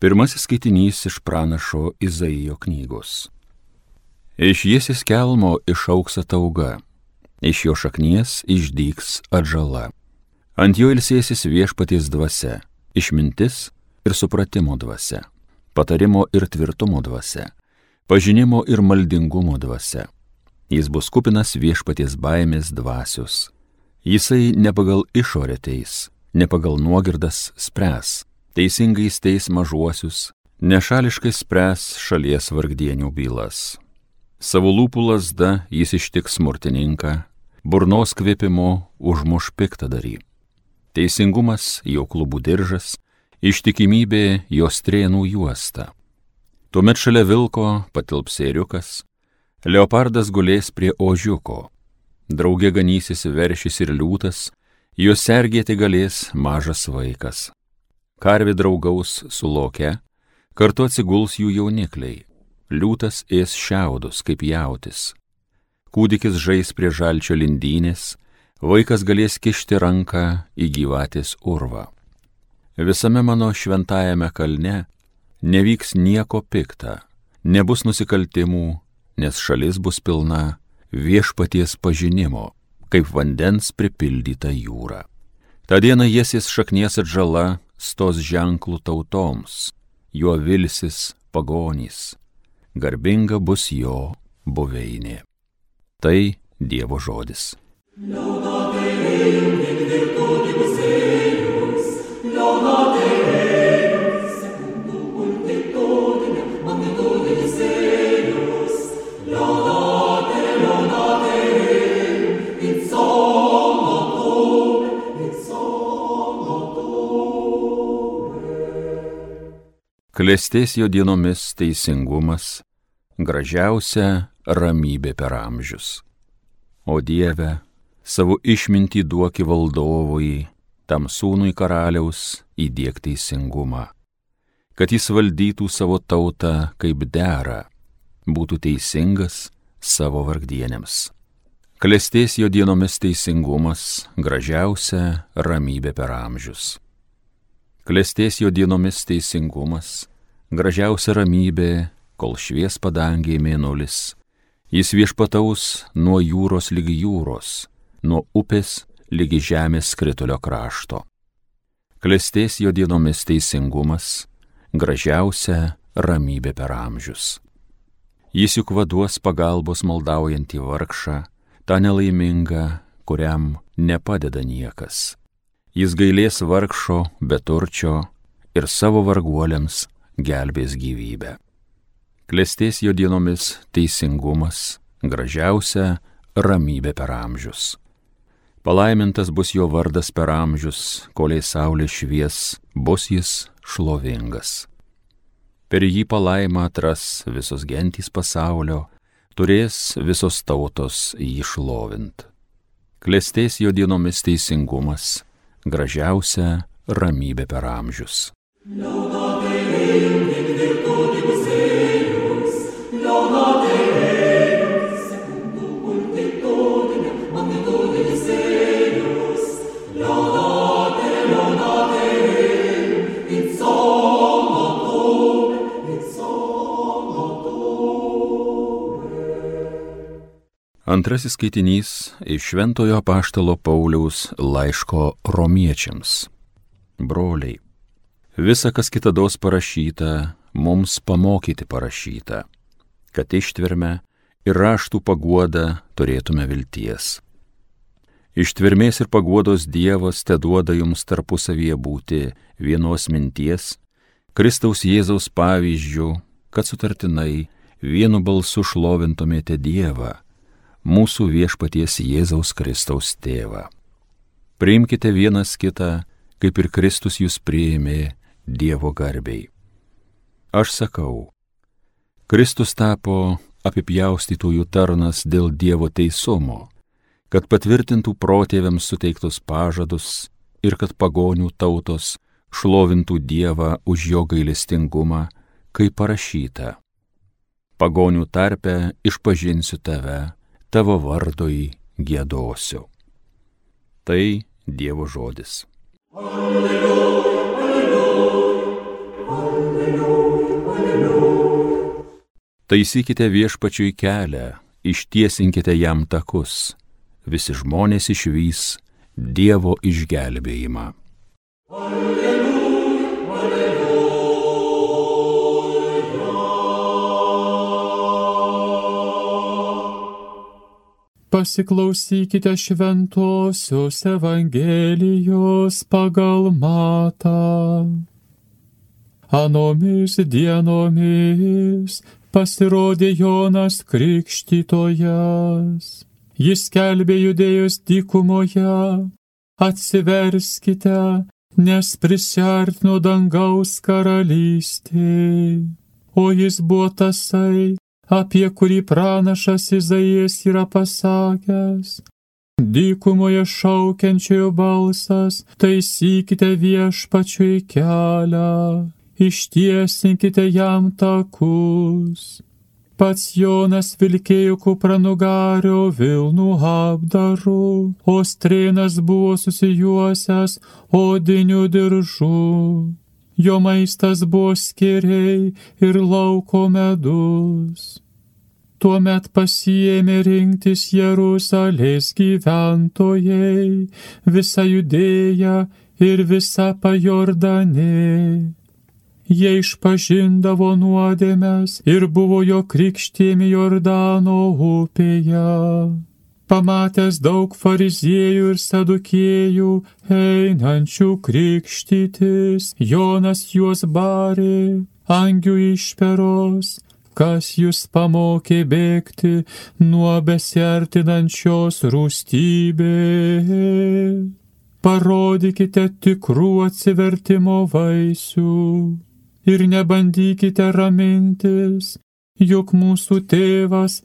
Pirmasis skaitinys iš pranašo Izaijo knygos. Iš Jesės kelmo išaugs atauga, iš jo šaknies išdygs atžala. Ant jo ilsėsis viešpaties dvasia, išmintis ir supratimo dvasia, patarimo ir tvirtumo dvasia, pažinimo ir maldingumo dvasia. Jis bus kupinas viešpaties baimės dvasios. Jisai ne pagal išorę teis, ne pagal nuogirdas spręs, teisingais teis mažuosius, nešališkai spręs šalies vargdienių bylas. Savo lūpų lazda jis ištiks smurtininką, burnos kvėpimo užmuš piktadarį. Teisingumas jo klubų diržas, ištikimybė jo strėnų juosta. Tuomet šalia vilko patilps ėriukas, leopardas gulės prie ožiuko, drauge ganysis veršis ir liūtas, juos sergėti galės mažas vaikas. Karvė draugaus su loke, kartu atsiguls jų jaunikliai, liūtas ės šiaudus kaip jautis. Kūdikis žais prie žalčio lindynės, vaikas galės kišti ranką į gyvatės urvą. Visame mano šventajame kalne nevyks nieko pikta, nebus nusikaltimų, nes šalis bus pilna viešpaties pažinimo, kaip vandens pripildyta jūra. Ta diena Jesės šaknies atžala stos ženklų tautoms, juo vilsis pagonys, garbinga bus jo buveinė. Tai Dievo žodis. Klestės jo dienomis teisingumas, gražiausia ramybė per amžius. O Dieve, savo išmintį duoki valdovui, tam sūnui karaliaus įdiek teisingumą, kad jis valdytų savo tautą kaip dera, būtų teisingas savo vargdienėms. Klestės jo dienomis teisingumas, gražiausia ramybė per amžius. Klestės jo dienomis teisingumas, gražiausia ramybė, kol švies padangėje mėnulis. Jis viešpataus nuo jūros ligi jūros, nuo upės ligi žemės skritulio krašto. Klestės jo dienomis teisingumas, gražiausia ramybė per amžius. Jis juk vaduos pagalbos maldaujantį vargšą, tą nelaimingą, kuriam nepadeda niekas. Jis gailės vargšo, beturčio ir savo varguoliams gelbės gyvybę. Klestės jo dienomis teisingumas, gražiausia ramybė per amžius. Palaimintas bus jo vardas per amžius, kolei saulė švies, bus jis šlovingas. Per jį palaimą atras visos gentys pasaulio, turės visos tautos jį šlovint. Klestės jo dienomis teisingumas, gražiausia ramybė per amžius. Antrasis skaitinys iš Šventojo apaštalo Pauliaus laiško romiečiams. Broliai, visa, kas kitados parašyta, mums pamokyti parašyta, kad ištverme ir raštų paguoda turėtume vilties. Ištvermės ir paguodos Dievas teduoda jums tarpusavyje būti vienos minties, Kristaus Jėzaus pavyzdžių, kad sutartinai vienu balsu šlovintumėte Dievą, mūsų viešpaties Jėzaus Kristaus tėvą. Priimkite vienas kitą, kaip ir Kristus jūs priėmė Dievo garbei. Aš sakau, Kristus tapo apipjaustytųjų tarnas dėl Dievo teisumo, kad patvirtintų protėviams suteiktus pažadus ir kad pagonių tautos šlovintų Dievą už jo gailestingumą, kaip parašyta. Pagonių tarpe išpažinsiu tave, tavo vardui giedosiu. Tai Dievo žodis. Alleluja, alleluja, alleluja. Taisykite viešpačiui kelią, ištiesinkite jam takus, visi žmonės išvys Dievo išgelbėjimą. Alleluja, alleluja. Pasiklausykite šventosios Evangelijos pagal Matą. Anomis dienomis pasirodė Jonas Krikštytojas. Jis skelbė Judėjos dykumoje: atsiverskite, nes prisiartino dangaus karalystė. O jis buvo tasai, apie kurį pranašas Izaijas yra pasakęs: dykumoje šaukiančiojo balsas, taisykite viešpačiui kelią, ištiesinkite jam takus. Pats Jonas vilkėjo kupranugario vilnų apdaru, o strėnas buvo susijuosęs odiniu diržu. Jo maistas buvo skėriai ir lauko medus. Tuomet pasiėmė rinktis Jeruzalės gyventojai, visa Judėja ir visa Pajordanė. Jie išpažindavo nuodėmes ir buvo jo krikštijami Jordano upėje. Pamatęs daug fariziejų ir sadukėjų einančių krikštytis, Jonas juos barė: angių išperos, kas jūs pamokė bėgti nuo besiartinančios rūstybės? Parodykite tikrų atsivertimo vaisių ir nebandykite ramintis, juk mūsų tėvas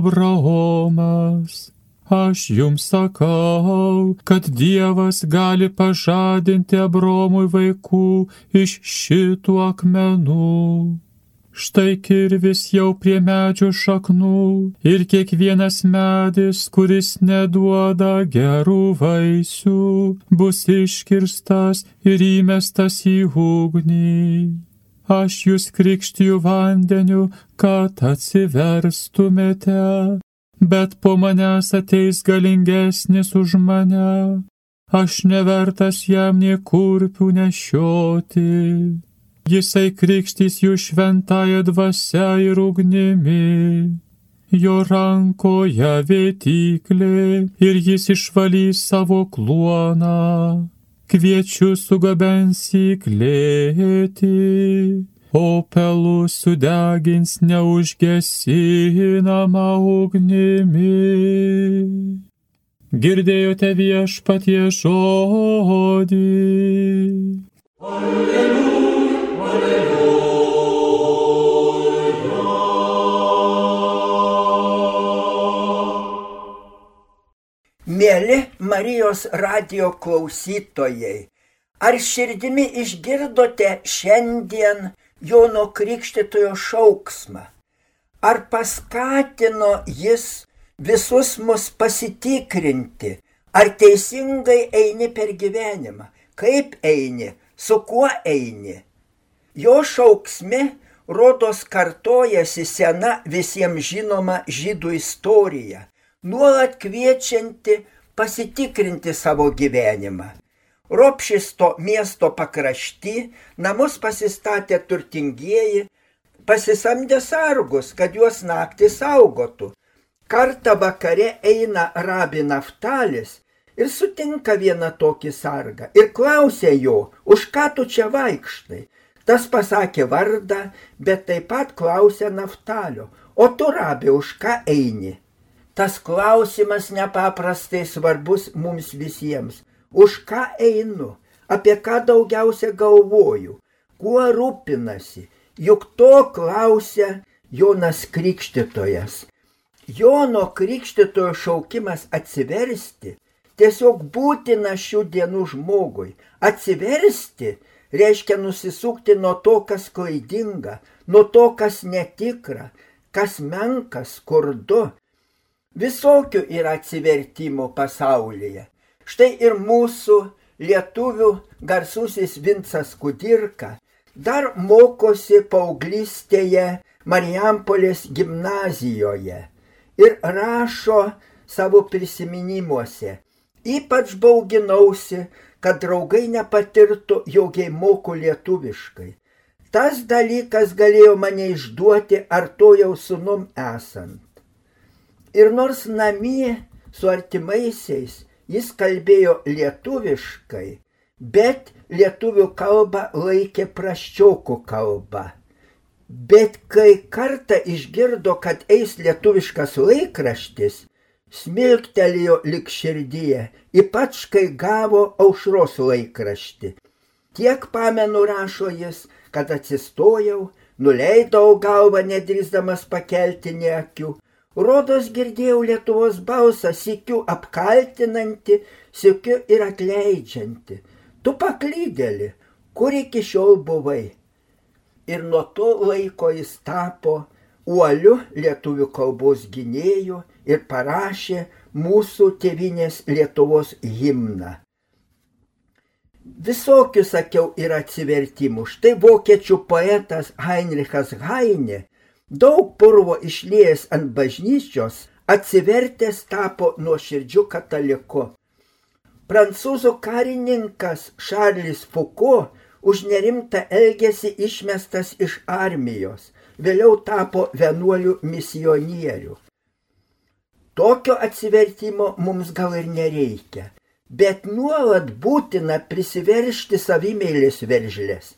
Abraomas. Aš jums sakau, kad Dievas gali pažadinti Abraomui vaikų iš šitų akmenų. Štai kirvis jau prie medžio šaknų ir kiekvienas medis, kuris neduoda gerų vaisių, bus iškirstas ir įmestas į ugnį. Aš jūs krikštiju vandeniu, kad atsiverstumėte, bet po manęs ateis galingesnis už mane. Aš nevertas jam nė kurpių nešioti. Jisai krikštys jų šventąja dvasia ir ugnimi. Jo rankoje vėtyklė ir jis išvalys savo kluoną. Kviečiu sugabens į klėtį, o pelus sudegins neužgesinama ugnimi. Girdėjote viešpaties žodį. Alleluja, alleluja. Mieli Marijos radijo klausytojai, ar širdimi išgirdote šiandien Jono Krikštytojo šauksmą? Ar paskatino jis visus mus pasitikrinti, ar teisingai eini per gyvenimą, kaip eini, su kuo eini? Jo šauksme rodos kartojasi sena visiems žinoma žydų istorija, nuolat kviečianti pasitikrinti savo gyvenimą. Ropšisto miesto pakrašty namus pasistatė turtingieji, pasisamdė sargus, kad juos naktį saugotų. Kartą vakare eina rabi Naftalis ir sutinka vieną tokį sargą ir klausia jo: už ką tu čia vaikštai? Tas pasakė vardą, bet taip pat klausia Naftalio: o tu, rabi, už ką eini? Tas klausimas nepaprastai svarbus mums visiems. Už ką einu? Apie ką daugiausia galvoju? Kuo rūpinasi? Juk to klausia Jonas Krikštytojas. Jono Krikštytojo šaukimas atsiversti tiesiog būtina šių dienų žmogui. Atsiversti reiškia nusisukti nuo to, kas klaidinga, nuo to, kas netikra, kas menka, skurdu. Visokių yra atsivertimų pasaulyje. Štai ir mūsų lietuvių garsusis Vincas Kudirka dar mokosi paauglystėje Marijampolės gimnazijoje ir rašo savo prisiminimuose. Ypač bauginausi, kad draugai nepatirtų, jog jei moku lietuviškai. Tas dalykas galėjo mane išduoti artojau sūnum esant. Ir nors namie su artimaisiais jis kalbėjo lietuviškai, bet lietuvių kalbą laikė prasčiokų kalbą. Bet kai kartą išgirdo, kad eis lietuviškas laikraštis, smilktelėjo lik širdyje, ypač kai gavo Aušros laikraštį. Tiek pamenu, rašo jis, kad atsistojau, nuleidau galvą nedrįsdamas pakelti nė akių. Rodos girdėjau Lietuvos balsą, sykiu apkaltinantį, sykiu ir atleidžiantį. Tu paklydėli, kur iki šiol buvai. Ir nuo to laiko jis tapo uoliu lietuvių kalbos gynėju ir parašė mūsų tėvynės Lietuvos himną. Visokių, sakiau, yra atsivertimų. Štai vokiečių poetas Heinrichas Heine, daug purvo išliejęs ant bažnyčios, atsivertęs tapo nuoširdžiu kataliku. Prancūzų karininkas Charles Foucault už nerimtą elgesį išmestas iš armijos, vėliau tapo vienuolių misionierių. Tokio atsivertimo mums gal ir nereikia, bet nuolat būtina prisiveršti savimeilės veržlės.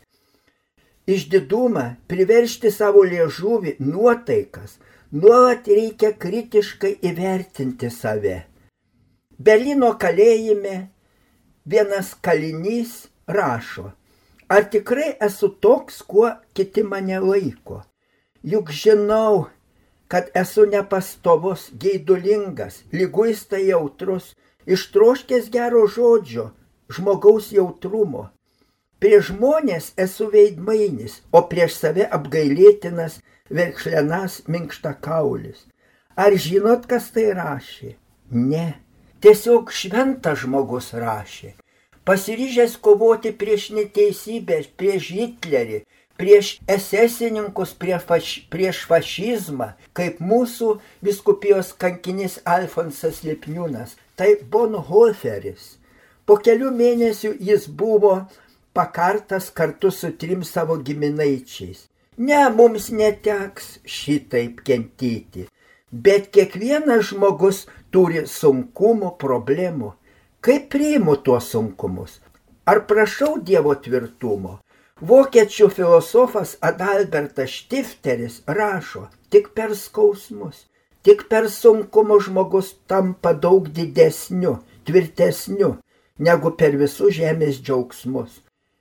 Išdidumą, priveršti savo liežuvį, nuotaikas, nuolat reikia kritiškai įvertinti save. Berlyno kalėjime vienas kalinys rašo, ar tikrai esu toks, kuo kiti mane laiko. Juk žinau, kad esu nepastovus, geidulingas, liguista jautrus, ištroškęs gero žodžio, žmogaus jautrumo. Prieš žmonės esu veidmainis, o prieš save apgailėtinas, verkšlenas minkštakaulis. Ar žinot, kas tai rašė? Ne. Tiesiog šventas žmogus rašė. Pasiryžęs kovoti prieš neteisybę, prieš Hitlerį, prieš esesininkus, prieš fašizmą, kaip mūsų vyskupijos kankinys Alfonsas Lipniūnas, tai Bonhoefferis. Po kelių mėnesių jis buvo pakartas kartu su 3 savo giminaičiais. Ne, mums neteks šitaip kentėti, bet kiekvienas žmogus turi sunkumų, problemų. Kaip priimu tuos sunkumus? Ar prašau Dievo tvirtumo? Vokiečių filosofas Adalbertas Štifteris rašo, tik per skausmus, tik per sunkumus žmogus tampa daug didesniu, tvirtesniu, negu per visus žemės džiaugsmus.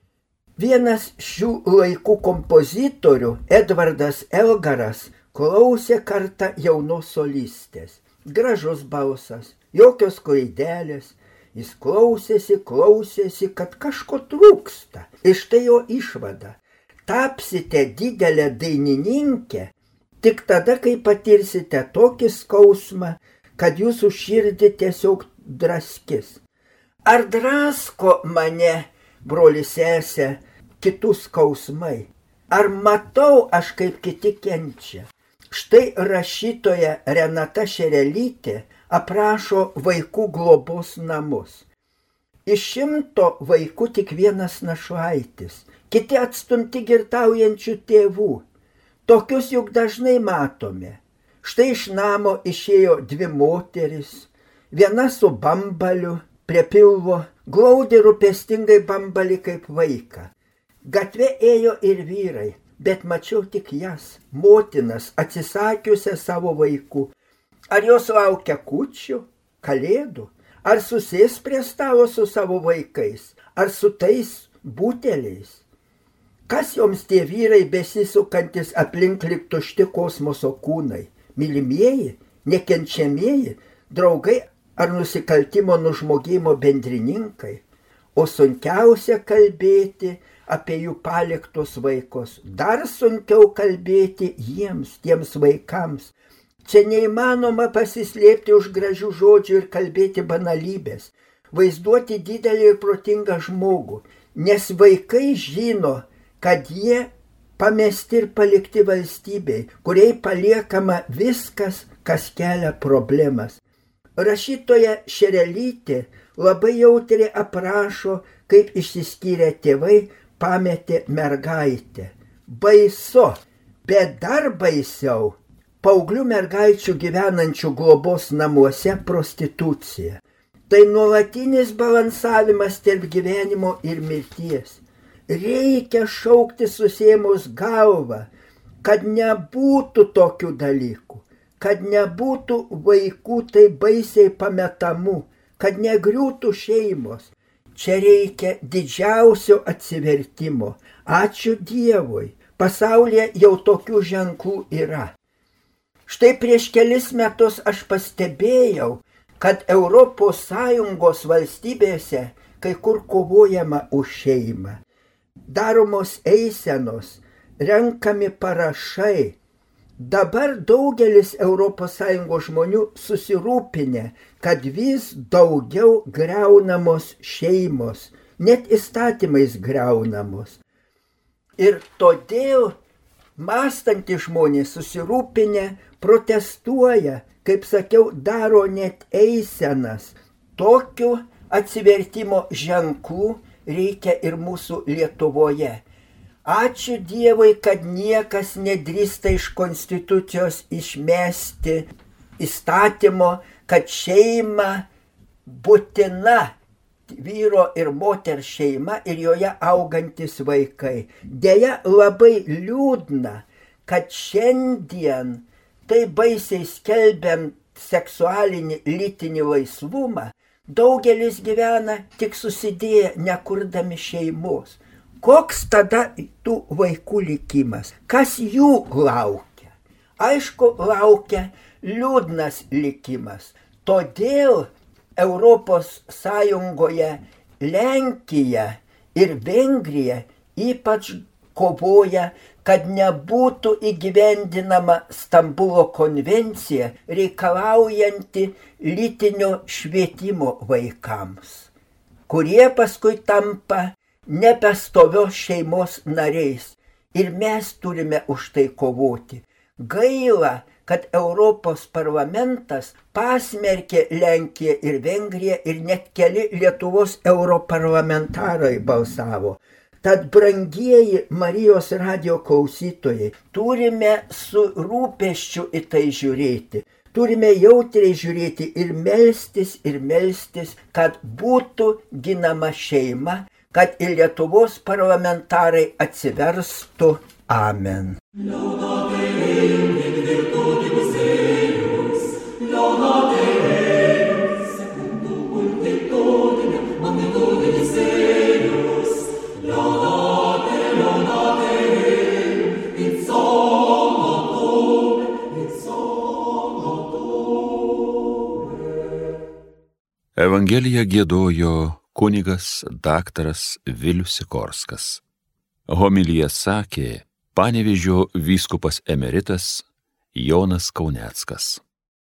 Vienas šių laikų kompozitorių, Edvardas Elgaras, klausė kartą jaunos solistės. Gražus balsas, jokios klaidelės. Jis klausėsi, kad kažko trūksta. Ir štai jo išvada. Tapsite didelę dainininkę tik tada, kai patirsite tokį skausmą, kad jūsų širdį tiesiog draskis. Ar drasko mane, broli sesė, kitų skausmai? Ar matau aš, kaip kiti kenčia? Štai rašytoja Renata Šerelytė aprašo vaikų globos namus. Iš 100 vaikų tik vienas našlaitis, kiti atstumti girtaujančių tėvų. Tokius juk dažnai matome. Štai iš namo išėjo 2 moteris, viena su bambaliu prie pilvo, glaudė rūpestingai bambalį kaip vaiką. Gatve ėjo ir vyrai, bet mačiau tik jas, motinas, atsisakiusią savo vaikų. Ar jos laukia kūčių, kalėdų, ar susės prie stalo su savo vaikais, ar su tais buteliais? Kas joms tie vyrai besisukantis aplink lyg tušti kosmoso kūnai? Mylimieji, nekenčiamieji, draugai ar nusikaltimo nužmogimo bendrininkai? O sunkiausia kalbėti apie jų paliktus vaikus. Dar sunkiau kalbėti jiems, tiems vaikams. Čia neįmanoma pasislėpti už gražių žodžių ir kalbėti banalybės, vaizduoti didelį ir protingą žmogų, nes vaikai žino, kad jie pamesti ir palikti valstybei, kuriai paliekama viskas, kas kelia problemas. Rašytoja Šerelytė labai jautriai aprašo, kaip išsiskyrę tėvai pametė mergaitę. Baisu, bet dar baisiau paauglių mergaičių gyvenančių globos namuose prostitucija. Tai nuolatinis balansavimas tarp gyvenimo ir mirties. Reikia šaukti susėmus galvą, kad nebūtų tokių dalykų, kad nebūtų vaikų taip baisiai pametamų, kad negriūtų šeimos. Čia reikia didžiausio atsivertimo. Ačiū Dievui, pasaulyje jau tokių ženklų yra. Štai prieš kelis metus aš pastebėjau, kad ES valstybėse kai kur kovojama už šeimą. Daromos eisenos, renkami parašai. Dabar daugelis ES žmonių susirūpinę, kad vis daugiau griaunamos šeimos, net įstatymais griaunamos. Ir todėl mąstantys žmonės susirūpinę protestuoja, kaip sakiau, daro net eisenas. Tokių atsivertimo ženklų reikia ir mūsų Lietuvoje. Ačiū Dievui, kad niekas nedrįsta iš konstitucijos išmesti įstatymo, kad šeima būtina, vyro ir moters šeima ir joje augantis vaikai. Deja, labai liūdna, kad šiandien tai baisiai skelbiant seksualinį lytinį laisvumą, daugelis gyvena tik susidėję, nekurdami šeimos. Koks tada tų vaikų likimas? Kas jų laukia? Aišku, laukia liūdnas likimas. Todėl ES Lenkija ir Vengrija ypač kovoja, kad nebūtų įgyvendinama Stambulo konvencija reikalaujanti lytinio švietimo vaikams, kurie paskui tampa nebestovios šeimos nariais. Ir mes turime už tai kovoti. Gaila, kad Europos parlamentas pasmerkė Lenkiją ir Vengriją ir net keli Lietuvos europarlamentarai balsavo. Tad, brangieji Marijos radijo klausytojai, turime su rūpesčiu į tai žiūrėti. Turime jautriai žiūrėti ir melstis, kad būtų ginama šeima, kad ir Lietuvos parlamentarai atsiverstų. Amen. Evangeliją giedojo kunigas daktaras Vilius Sikorskas. Homiliją sakė Panevėžio vyskupas emeritas Jonas Kauneckas.